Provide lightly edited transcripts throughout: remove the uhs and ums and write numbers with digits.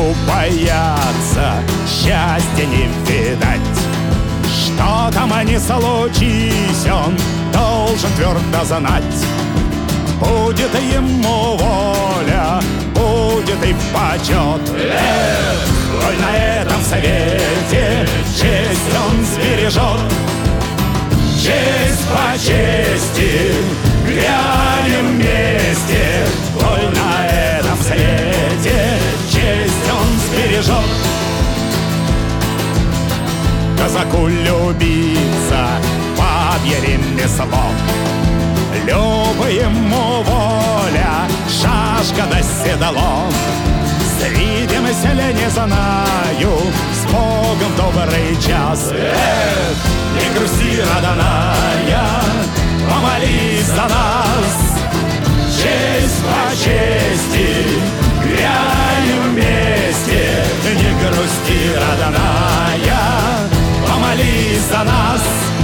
ему бояться, счастья не видать. Что там ни случись, он должен твердо знать: будет ему воля, будет и почет. Коль на этом свете честь он сбережет. Честь по чести глянем вместе. Коль на этом свете честь он сбережет. Казаку любиться бабье ремесло. Любо ему воля, шашка да седло. Свидимся ли, не знаю, с Богом в добрый час. Не грусти, родная, помолись за нас. Честь по чести глянем вместе. Не грусти, родная, помолись за нас.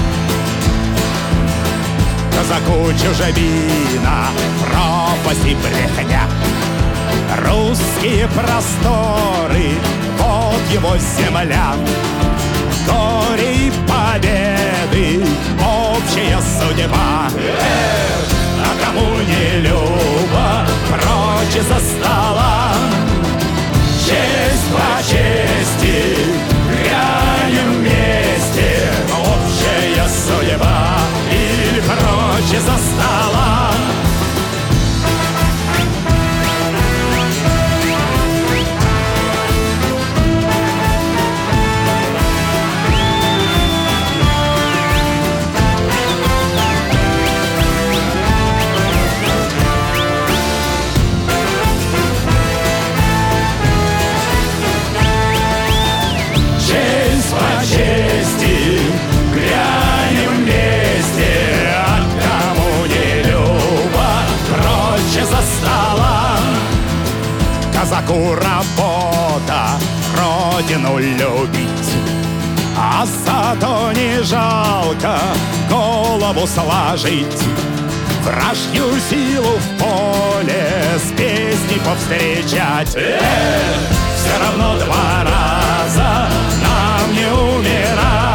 Казаку чужбина, пропасть и брехня. Русские просторы, вот его земля. Горе и победы, общая судьба. А кому не любо, прочь из-за стола. Честь по чести глянем вместе. Общая судьба или прочь из-за стола. Чести глянем вместе. А кому не любо, прочь из-за стола. Казаку работа родину любить, а зато не жалко голову сложить. Вражью силу в поле с песней повстречать. Все равно два раза нам не умирать.